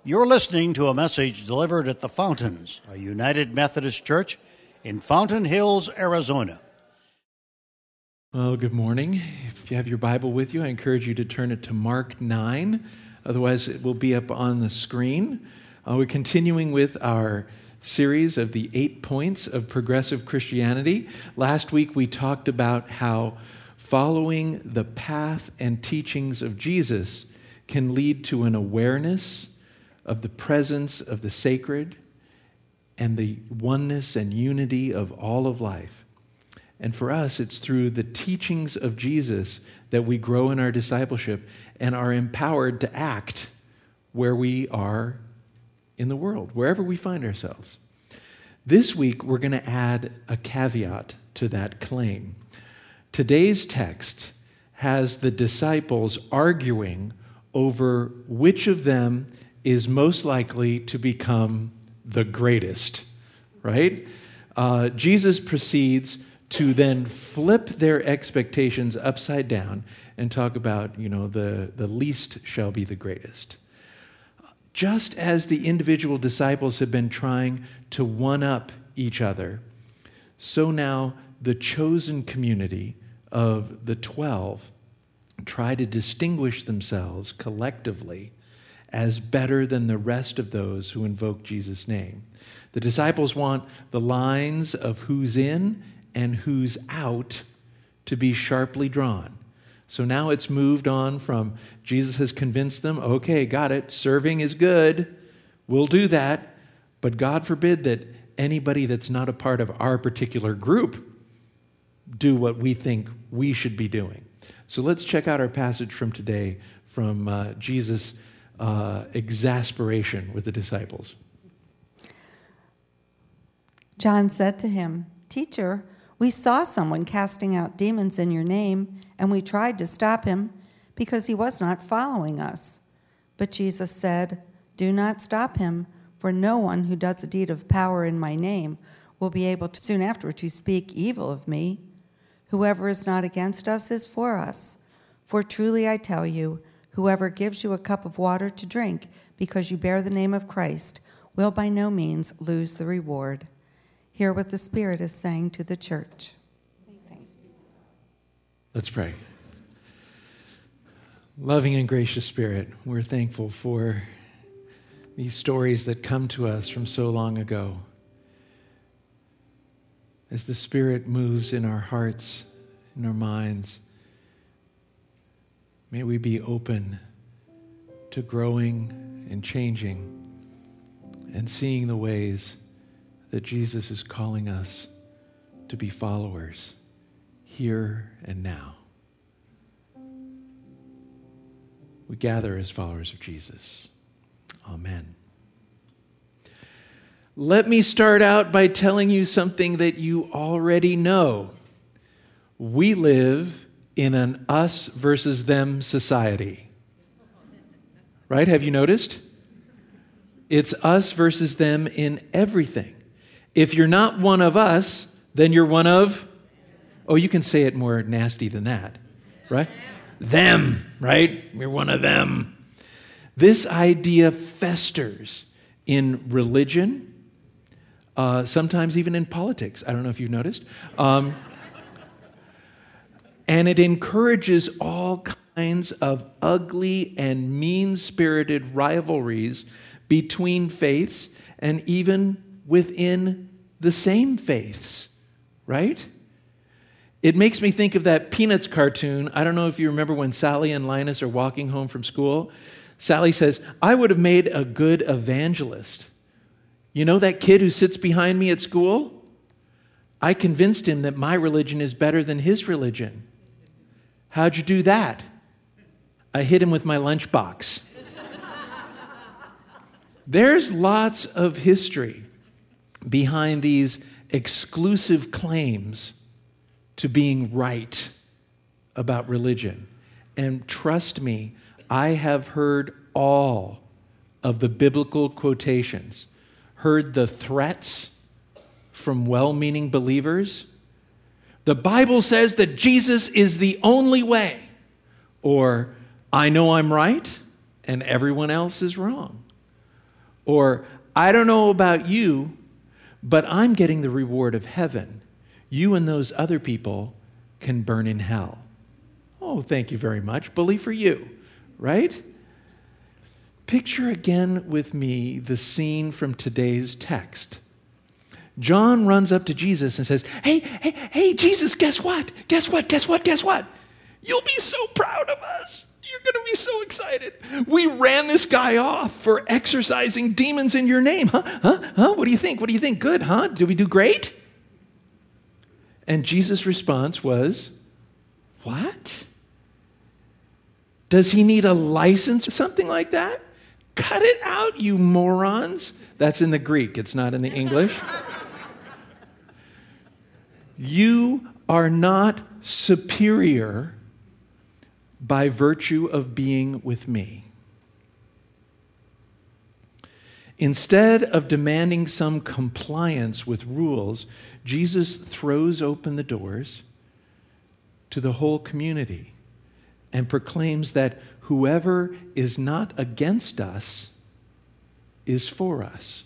You're listening to a message delivered at the Fountains, a United Methodist Church in Fountain Hills, Arizona. Well, good morning. If you have your Bible with you, I encourage you to turn it to Mark 9. Otherwise, it will be up on the screen. We're continuing with our series of the 8 points of progressive Christianity. Last week, we talked about how following the path and teachings of Jesus can lead to an awareness of the presence of the sacred and the oneness and unity of all of life. And for us, it's through the teachings of Jesus that we grow in our discipleship and are empowered to act where we are in the world, wherever we find ourselves. This week, we're going to add a caveat to that claim. Today's text has the disciples arguing over which of them is most likely to become the greatest, right? Jesus proceeds to then flip their expectations upside down and talk about, the least shall be the greatest. Just as the individual disciples have been trying to one-up each other, so now the chosen community of the 12 try to distinguish themselves collectively as better than the rest of those who invoke Jesus' name. The disciples want the lines of who's in and who's out to be sharply drawn. So now it's moved on from Jesus has convinced them, okay, got it, serving is good, we'll do that, but God forbid that anybody that's not a part of our particular group do what we think we should be doing. So let's check out our passage from today from Jesus' exasperation with the disciples. John said to him, "Teacher, we saw someone casting out demons in your name, and we tried to stop him because he was not following us." But Jesus said, "Do not stop him, for no one who does a deed of power in my name will be able to soon after to speak evil of me. Whoever is not against us is for us. For truly I tell you, whoever gives you a cup of water to drink because you bear the name of Christ will by no means lose the reward." Hear what the Spirit is saying to the church. Thanks. Let's pray. Loving and gracious Spirit, we're thankful for these stories that come to us from so long ago. As the Spirit moves in our hearts, in our minds, may we be open to growing and changing and seeing the ways that Jesus is calling us to be followers here and now. We gather as followers of Jesus. Amen. Let me start out by telling you something that you already know. We live in an us versus them society. Right? Have you noticed? It's us versus them in everything. If you're not one of us, then you're one of, you can say it more nasty than that, right? Them, right? You're one of them. This idea festers in religion, sometimes even in politics. I don't know if you've noticed. And it encourages all kinds of ugly and mean-spirited rivalries between faiths and even within the same faiths, right? It makes me think of that Peanuts cartoon. I don't know if you remember when Sally and Linus are walking home from school. Sally says, "I would have made a good evangelist. You know that kid who sits behind me at school? I convinced him that my religion is better than his religion." "How'd you do that?" "I hit him with my lunchbox." There's lots of history behind these exclusive claims to being right about religion. And trust me, I have heard all of the biblical quotations, heard the threats from well-meaning believers. The Bible says that Jesus is the only way, or I know I'm right and everyone else is wrong. Or, I don't know about you, but I'm getting the reward of heaven. You and those other people can burn in hell. Oh, thank you very much. Bully for you, right? Picture again with me the scene from today's text. John runs up to Jesus and says, hey, Jesus, guess what? Guess what? You'll be so proud of us. You're going to be so excited. We ran this guy off for exorcising demons in your name. Huh? What do you think? Good, huh? Did we do great? And Jesus' response was, what? Does he need a license or something like that? Cut it out, you morons. That's in the Greek. It's not in the English. You are not superior by virtue of being with me. Instead of demanding some compliance with rules, Jesus throws open the doors to the whole community and proclaims that whoever is not against us is for us.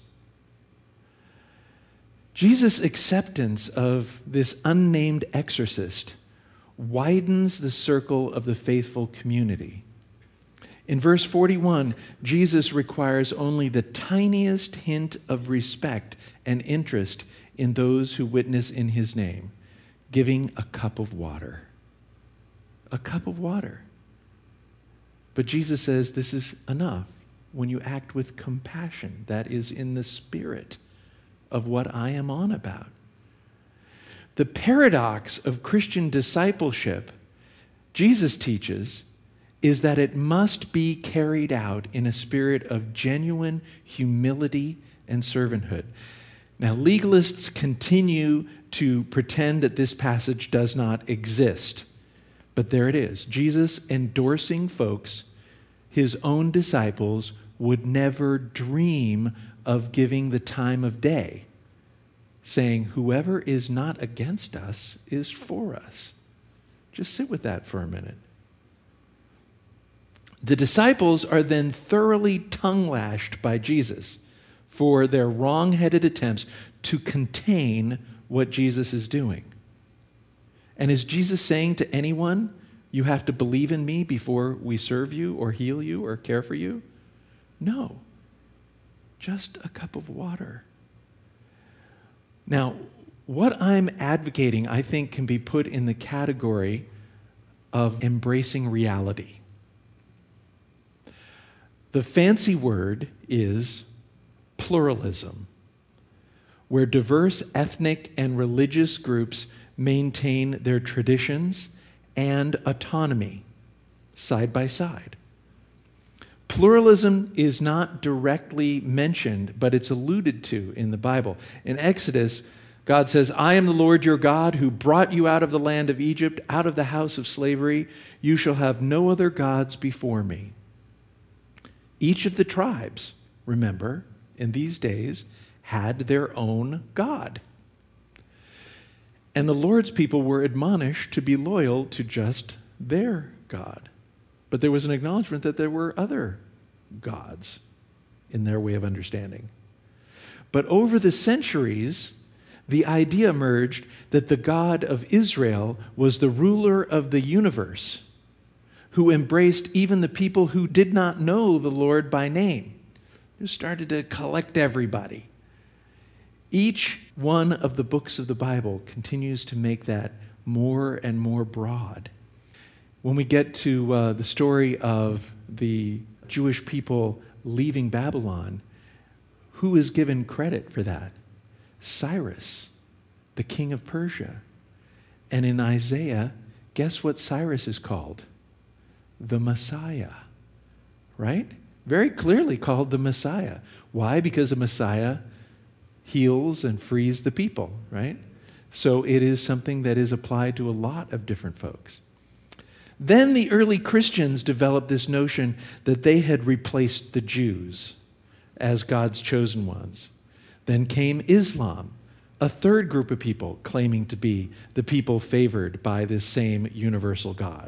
Jesus' acceptance of this unnamed exorcist widens the circle of the faithful community. In verse 41, Jesus requires only the tiniest hint of respect and interest in those who witness in his name, giving a cup of water. A cup of water. But Jesus says this is enough when you act with compassion that is in the spirit of what I am on about. The paradox of Christian discipleship, Jesus teaches, is that it must be carried out in a spirit of genuine humility and servanthood. Now, legalists continue to pretend that this passage does not exist, but there it is. Jesus endorsing folks his own disciples would never dream of giving the time of day, saying, whoever is not against us is for us. Just sit with that for a minute. The disciples are then thoroughly tongue-lashed by Jesus for their wrong-headed attempts to contain what Jesus is doing. And is Jesus saying to anyone, you have to believe in me before we serve you or heal you or care for you? No. Just a cup of water. Now, what I'm advocating, I think, can be put in the category of embracing reality. The fancy word is pluralism, where diverse ethnic and religious groups maintain their traditions and autonomy side by side. Pluralism is not directly mentioned, but it's alluded to in the Bible. In Exodus, God says, I am the Lord your God who brought you out of the land of Egypt, out of the house of slavery. You shall have no other gods before me. Each of the tribes, remember, in these days, had their own God. And the Lord's people were admonished to be loyal to just their God. But there was an acknowledgement that there were other gods in their way of understanding. But over the centuries, the idea emerged that the God of Israel was the ruler of the universe, who embraced even the people who did not know the Lord by name. He started to collect everybody. Each one of the books of the Bible continues to make that more and more broad. When we get to the story of the Jewish people leaving Babylon, who is given credit for that? Cyrus, the king of Persia. And in Isaiah, guess what Cyrus is called? The Messiah, right? Very clearly called the Messiah. Why? Because the Messiah heals and frees the people, right? So it is something that is applied to a lot of different folks. Then the early Christians developed this notion that they had replaced the Jews as God's chosen ones. Then came Islam, a third group of people claiming to be the people favored by this same universal God.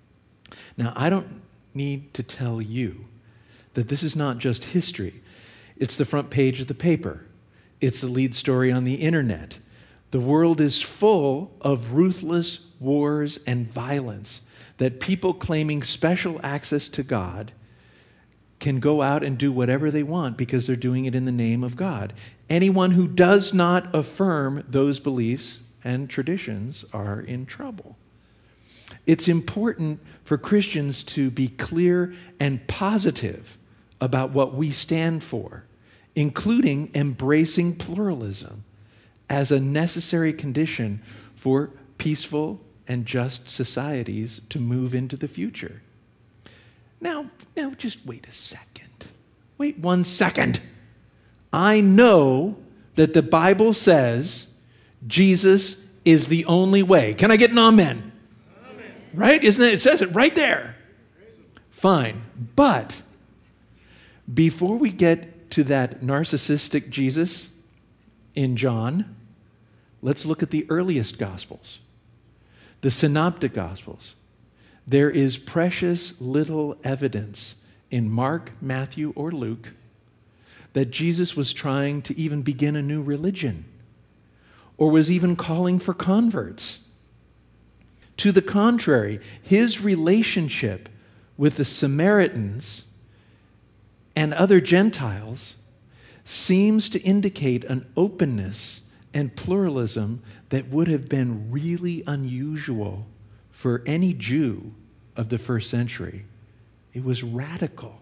Now, I don't need to tell you that this is not just history. It's the front page of the paper. It's the lead story on the internet. The world is full of ruthless wars and violence that people claiming special access to God can go out and do whatever they want because they're doing it in the name of God. Anyone who does not affirm those beliefs and traditions are in trouble. It's important for Christians to be clear and positive about what we stand for, including embracing pluralism as a necessary condition for peaceful and just societies to move into the future. Now, just wait a second. Wait 1 second. I know that the Bible says Jesus is the only way. Can I get an amen? Amen. Right? Isn't it? It says it right there. Fine. But before we get to that narcissistic Jesus in John, let's look at the earliest Gospels, the Synoptic Gospels. There is precious little evidence in Mark, Matthew, or Luke that Jesus was trying to even begin a new religion or was even calling for converts. To the contrary, his relationship with the Samaritans and other Gentiles seems to indicate an openness and pluralism that would have been really unusual for any Jew of the first century. It was radical.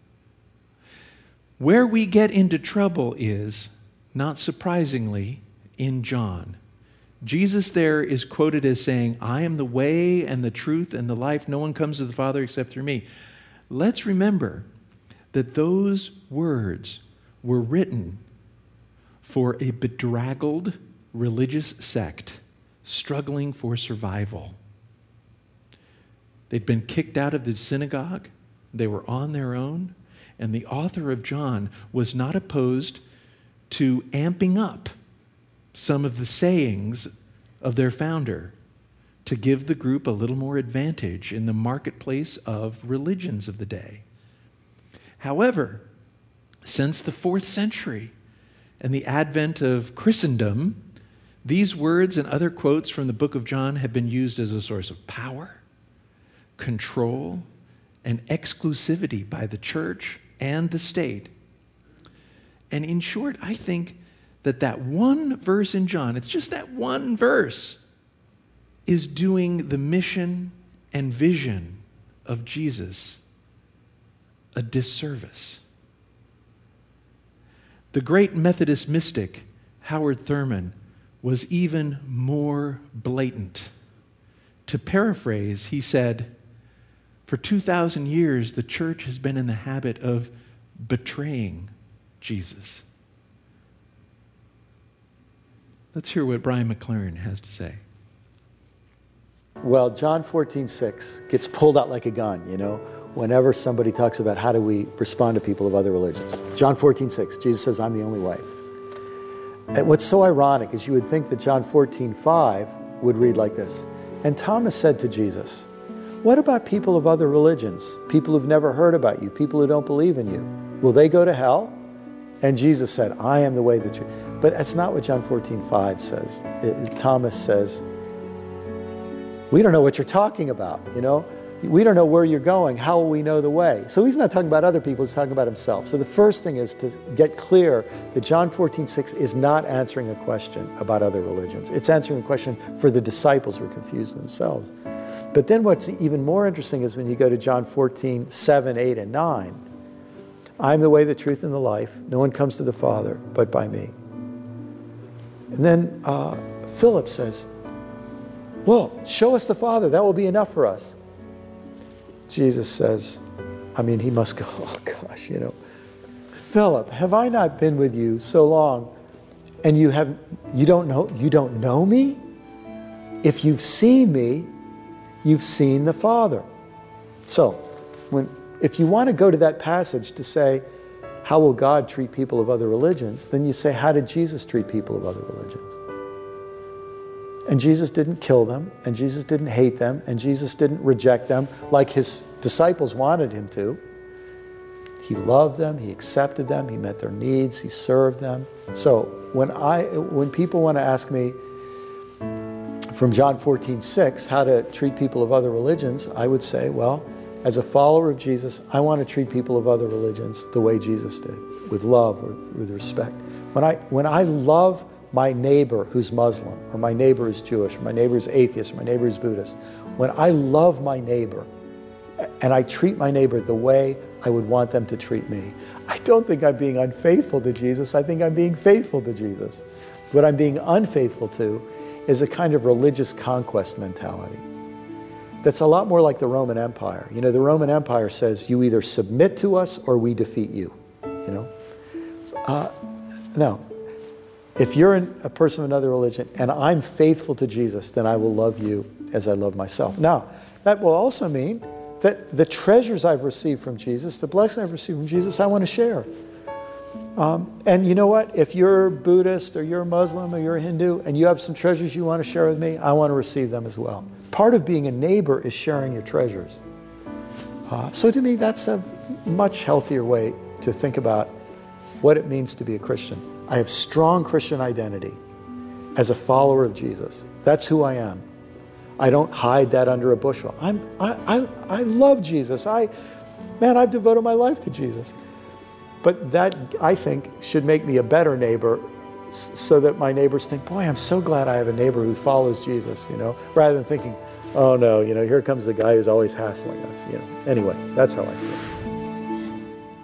Where we get into trouble is, not surprisingly, in John. Jesus there is quoted as saying, "I am the way and the truth and the life. No one comes to the Father except through me." Let's remember that those words were written for a bedraggled religious sect struggling for survival. They'd been kicked out of the synagogue. They were on their own. And the author of John was not opposed to amping up some of the sayings of their founder to give the group a little more advantage in the marketplace of religions of the day. However, since the 4th century and the advent of Christendom, these words and other quotes from the book of John have been used as a source of power, control, and exclusivity by the church and the state. And in short, I think that one verse in John, it's just that one verse, is doing the mission and vision of Jesus a disservice. The great Methodist mystic, Howard Thurman, was even more blatant. To paraphrase, he said, "For 2,000 years, the church has been in the habit of betraying Jesus." Let's hear what Brian McLaren has to say. Well, John 14:6 gets pulled out like a gun, whenever somebody talks about how do we respond to people of other religions. John 14:6, Jesus says, "I'm the only way." And what's so ironic is you would think that John 14:5 would read like this. "And Thomas said to Jesus, 'What about people of other religions, people who've never heard about you, people who don't believe in you? Will they go to hell?' And Jesus said, 'I am the way, the truth.'" But that's not what John 14:5 says. Thomas says, "We don't know what you're talking about, We don't know where you're going. How will we know the way?" So he's not talking about other people, he's talking about himself. So the first thing is to get clear that John 14:6 is not answering a question about other religions. It's answering a question for the disciples who are confused themselves. But then what's even more interesting is when you go to John 14:7, 8, and 9. "I'm the way, the truth, and the life. No one comes to the Father but by me." And then Philip says, "Well, show us the Father. That will be enough for us." Jesus says, he must go, "Oh gosh, Philip, have I not been with you so long and you don't know me? If you've seen me, you've seen the Father." So, if you want to go to that passage to say, how will God treat people of other religions? Then you say, how did Jesus treat people of other religions? And Jesus didn't kill them, and Jesus didn't hate them, and Jesus didn't reject them like his disciples wanted him to. He loved them, he accepted them, he met their needs, he served them. So when people want to ask me from John 14:6 how to treat people of other religions, I would say, well, as a follower of Jesus, I want to treat people of other religions the way Jesus did, with love, with respect. When I love my neighbor who's Muslim, or my neighbor is Jewish, or my neighbor is atheist, or my neighbor is Buddhist, when I love my neighbor and I treat my neighbor the way I would want them to treat me, I don't think I'm being unfaithful to Jesus. I think I'm being faithful to Jesus. What I'm being unfaithful to is a kind of religious conquest mentality that's a lot more like the Roman Empire. You know, the Roman Empire says you either submit to us or we defeat you, you know. No. If you're a person of another religion and I'm faithful to Jesus, then I will love you as I love myself. Now, that will also mean that the treasures I've received from Jesus, the blessing I've received from Jesus, I want to share. And you know what? If you're Buddhist or you're Muslim or you're a Hindu and you have some treasures you want to share with me, I want to receive them as well. Part of being a neighbor is sharing your treasures. So to me, that's a much healthier way to think about what it means to be a Christian. I have strong Christian identity as a follower of Jesus. That's who I am. I don't hide that under a bushel. I love Jesus. I've devoted my life to Jesus. But that, I think, should make me a better neighbor so that my neighbors think, boy, I'm so glad I have a neighbor who follows Jesus, you know, rather than thinking, oh no, you know, here comes the guy who's always hassling us, you know. Anyway, that's how I see it.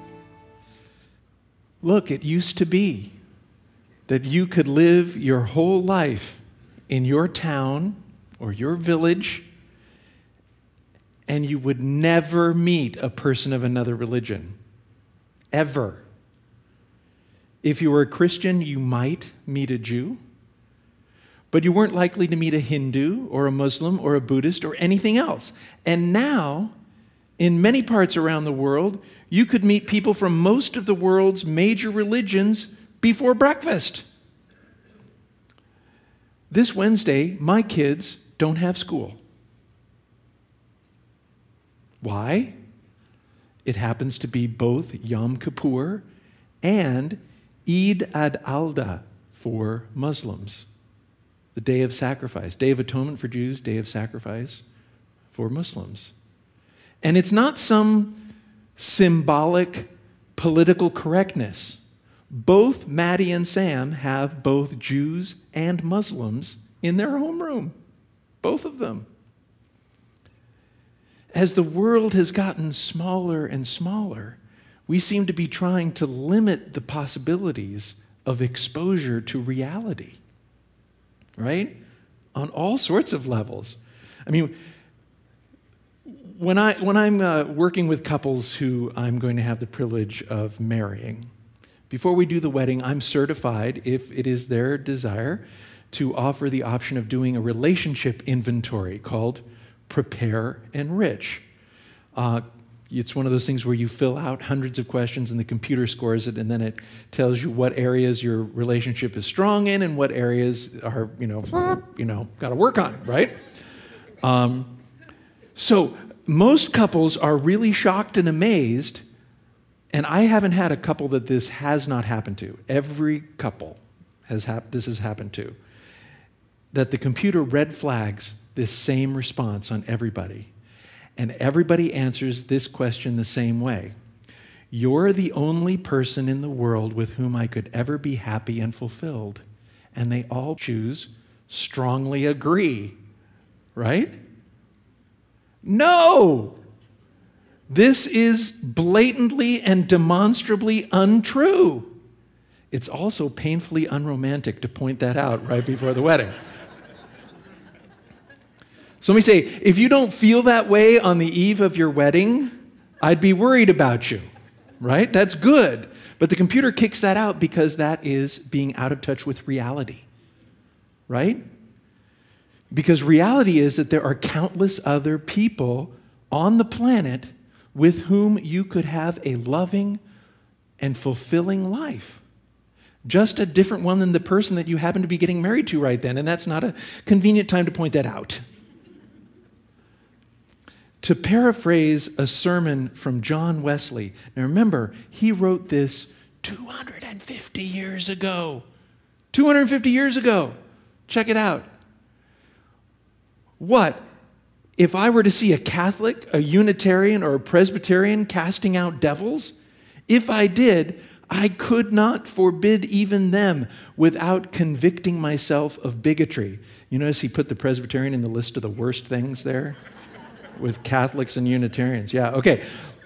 Look, it used to be that you could live your whole life in your town or your village and you would never meet a person of another religion. Ever. If you were a Christian, you might meet a Jew, but you weren't likely to meet a Hindu or a Muslim or a Buddhist or anything else. And now, in many parts around the world, you could meet people from most of the world's major religions before breakfast. This Wednesday, my kids don't have school. Why? It happens to be both Yom Kippur and Eid al-Adha for Muslims. The Day of Sacrifice, Day of Atonement for Jews, Day of Sacrifice for Muslims. And it's not some symbolic political correctness. Both Maddie and Sam have both Jews and Muslims in their homeroom. Both of them. As the world has gotten smaller and smaller, we seem to be trying to limit the possibilities of exposure to reality, right? On all sorts of levels. I mean, when I'm working with couples who I'm going to have the privilege of marrying, before we do the wedding, I'm certified, if it is their desire, to offer the option of doing a relationship inventory called Prepare Enrich. It's one of those things where you fill out hundreds of questions and the computer scores it, and then it tells you what areas your relationship is strong in and what areas are, got to work on, right? So most couples are really shocked and amazed, and I haven't had a couple that this has not happened to. Every couple this has happened to. That the computer red flags this same response on everybody. And everybody answers this question the same way. You're the only person in the world with whom I could ever be happy and fulfilled. And they all choose strongly agree, right? No! This is blatantly and demonstrably untrue. It's also painfully unromantic to point that out right before the wedding. So let me say, if you don't feel that way on the eve of your wedding, I'd be worried about you, right? That's good. But the computer kicks that out because that is being out of touch with reality, right? Because reality is that there are countless other people on the planet with whom you could have a loving and fulfilling life. Just a different one than the person that you happen to be getting married to right then, and that's not a convenient time to point that out. to paraphrase a sermon from John Wesley. Now remember, he wrote this 250 years ago. 250 years ago. Check it out. What? If I were to see a Catholic, a Unitarian, or a Presbyterian casting out devils, if I did, I could not forbid even them without convicting myself of bigotry. You notice he put the Presbyterian in the list of the worst things there? With Catholics and Unitarians. Yeah, okay.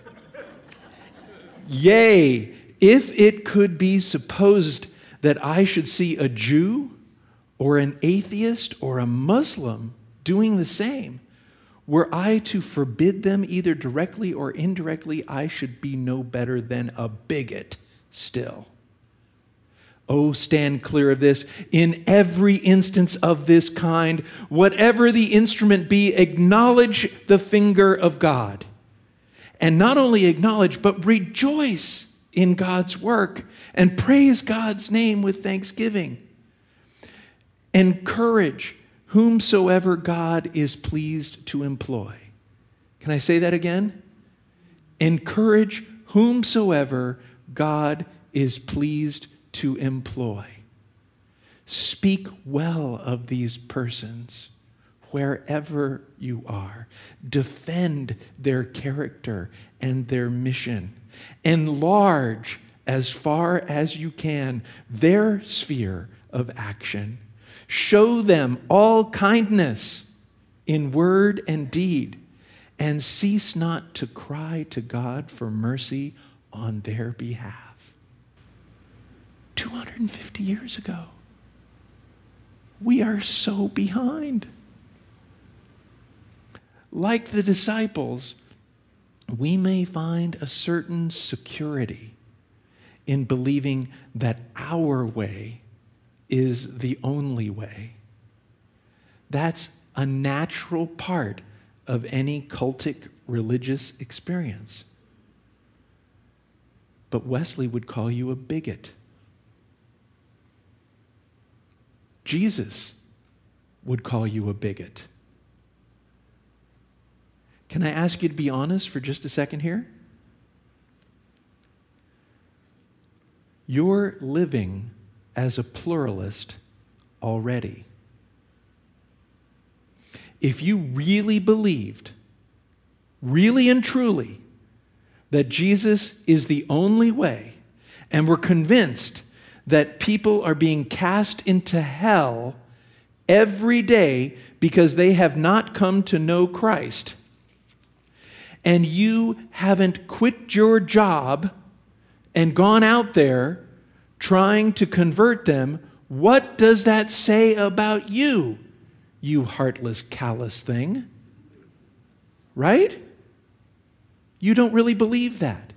Yea, if it could be supposed that I should see a Jew or an atheist or a Muslim doing the same, were I to forbid them either directly or indirectly, I should be no better than a bigot still. Oh, stand clear of this. In every instance of this kind, whatever the instrument be, acknowledge the finger of God. And not only acknowledge, but rejoice in God's work and praise God's name with thanksgiving. Encourage whomsoever God is pleased to employ. Can I say that again? Encourage whomsoever God is pleased to employ. Speak well of these persons wherever you are. Defend their character and their mission. Enlarge as far as you can their sphere of action. Show them all kindness in word and deed, and cease not to cry to God for mercy on their behalf. 250 years ago. We are so behind. Like the disciples, we may find a certain security in believing that our way is the only way. That's a natural part of any cultic religious experience. But Wesley would call you a bigot. Jesus would call you a bigot. Can I ask you to be honest for just a second here? You're living as a pluralist already. If you really believed, really and truly, that Jesus is the only way, and were convinced that people are being cast into hell every day because they have not come to know Christ, and you haven't quit your job and gone out there trying to convert them, what does that say about you, you heartless, callous thing? Right? You don't really believe that.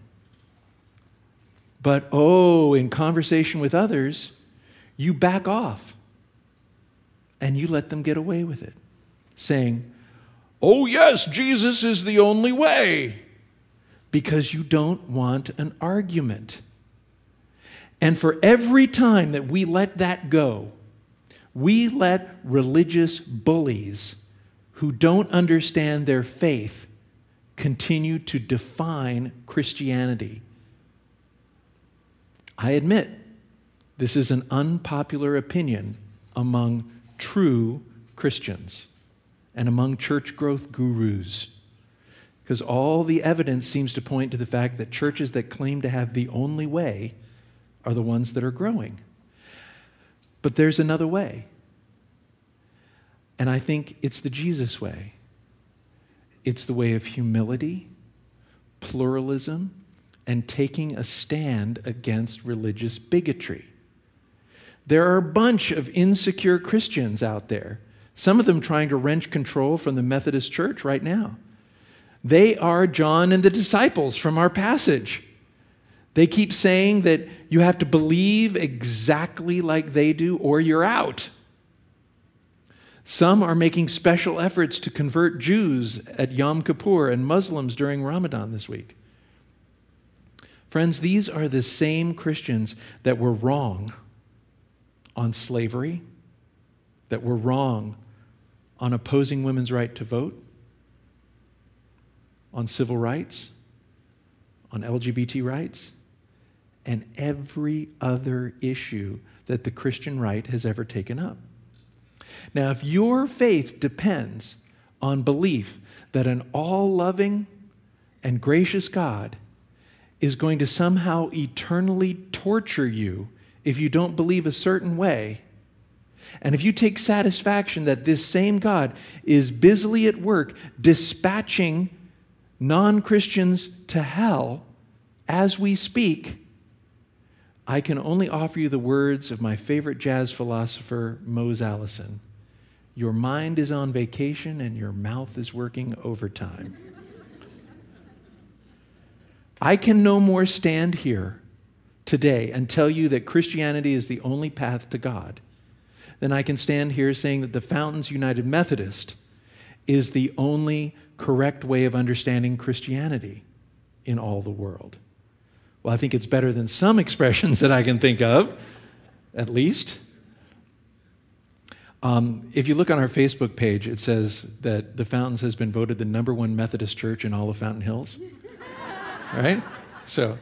But, in conversation with others, you back off and you let them get away with it, saying, "Oh yes, Jesus is the only way," because you don't want an argument. And for every time that we let that go, we let religious bullies who don't understand their faith continue to define Christianity. I admit, this is an unpopular opinion among true Christians and among church growth gurus, because all the evidence seems to point to the fact that churches that claim to have the only way are the ones that are growing. But there's another way, and I think it's the Jesus way. It's the way of humility, pluralism, and taking a stand against religious bigotry. There are a bunch of insecure Christians out there, some of them trying to wrench control from the Methodist Church right now. They are John and the disciples from our passage. They keep saying that you have to believe exactly like they do or you're out. Some are making special efforts to convert Jews at Yom Kippur and Muslims during Ramadan this week. Friends, these are the same Christians that were wrong on slavery, that were wrong on opposing women's right to vote, on civil rights, on LGBT rights, and every other issue that the Christian right has ever taken up. Now, if your faith depends on belief that an all-loving and gracious God is going to somehow eternally torture you if you don't believe a certain way, and if you take satisfaction that this same God is busily at work dispatching non-Christians to hell as we speak, I can only offer you the words of my favorite jazz philosopher, Mose Allison. Your mind is on vacation and your mouth is working overtime. I can no more stand here today and tell you that Christianity is the only path to God than I can stand here saying that the Fountains United Methodist is the only correct way of understanding Christianity in all the world. Well, I think it's better than some expressions that I can think of, at least. If you look on our Facebook page, it says that the Fountains has been voted the #1 Methodist church in all of Fountain Hills. Right? So,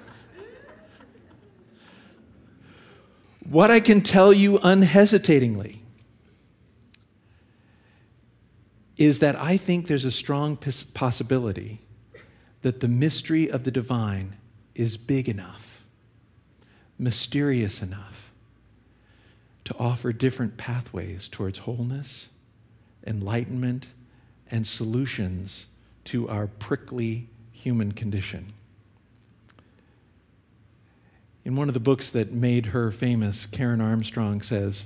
what I can tell you unhesitatingly is that I think there's a strong possibility that the mystery of the divine is big enough, mysterious enough, to offer different pathways towards wholeness, enlightenment, and solutions to our prickly human condition. In one of the books that made her famous, Karen Armstrong says,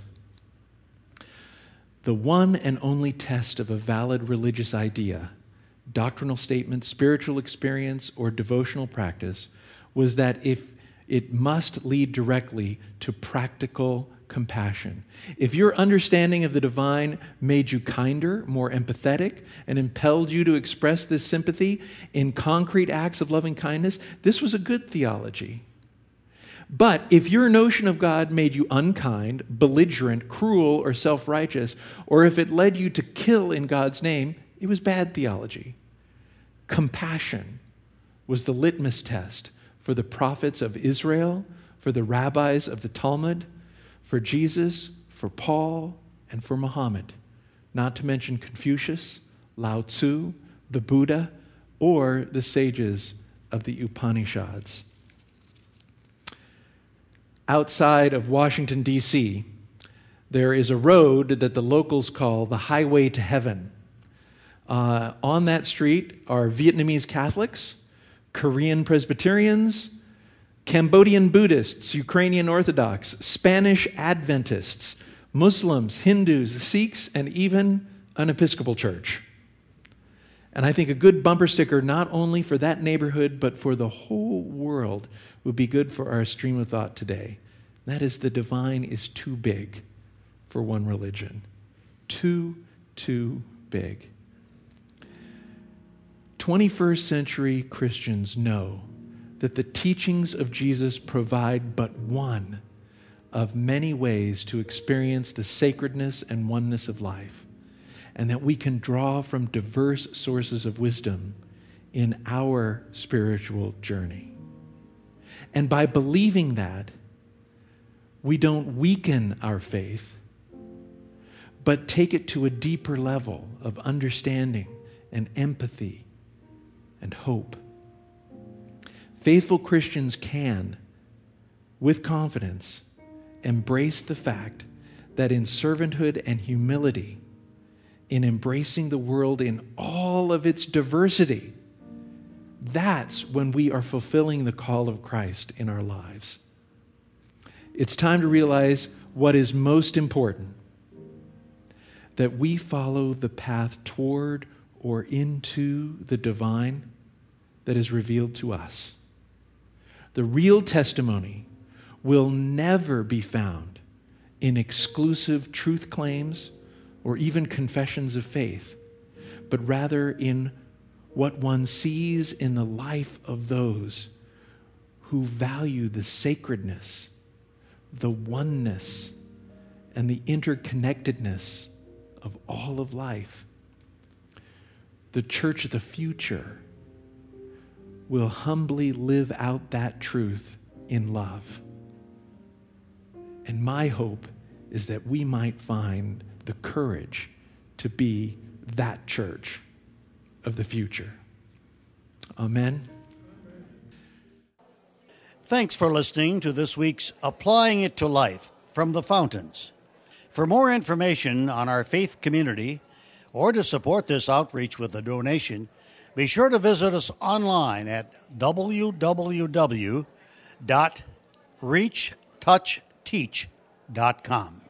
"The one and only test of a valid religious idea, doctrinal statement, spiritual experience, or devotional practice was that if it must lead directly to practical compassion. If your understanding of the divine made you kinder, more empathetic, and impelled you to express this sympathy in concrete acts of loving kindness, this was a good theology. But if your notion of God made you unkind, belligerent, cruel, or self-righteous, or if it led you to kill in God's name, it was bad theology. Compassion was the litmus test for the prophets of Israel, for the rabbis of the Talmud, for Jesus, for Paul, and for Muhammad, not to mention Confucius, Lao Tzu, the Buddha, or the sages of the Upanishads." Outside of Washington, D.C., there is a road that the locals call the Highway to Heaven. On that street are Vietnamese Catholics, Korean Presbyterians, Cambodian Buddhists, Ukrainian Orthodox, Spanish Adventists, Muslims, Hindus, Sikhs, and even an Episcopal church. And I think a good bumper sticker, not only for that neighborhood, but for the whole world, would be good for our stream of thought today. That is, the divine is too big for one religion. Too big. 21st century Christians know that the teachings of Jesus provide but one of many ways to experience the sacredness and oneness of life, and that we can draw from diverse sources of wisdom in our spiritual journey. And by believing that, we don't weaken our faith, but take it to a deeper level of understanding and empathy and hope. Faithful Christians can, with confidence, embrace the fact that in servanthood and humility, in embracing the world in all of its diversity, that's when we are fulfilling the call of Christ in our lives. It's time to realize what is most important, that we follow the path toward or into the divine that is revealed to us. The real testimony will never be found in exclusive truth claims or even confessions of faith, but rather in what one sees in the life of those who value the sacredness, the oneness, and the interconnectedness of all of life. The church of the future will humbly live out that truth in love. And my hope is that we might find the courage to be that church of the future. Amen. Thanks for listening to this week's Applying It to Life from the Fountains. For more information on our faith community or to support this outreach with a donation, be sure to visit us online at www.reachtouchteach.com.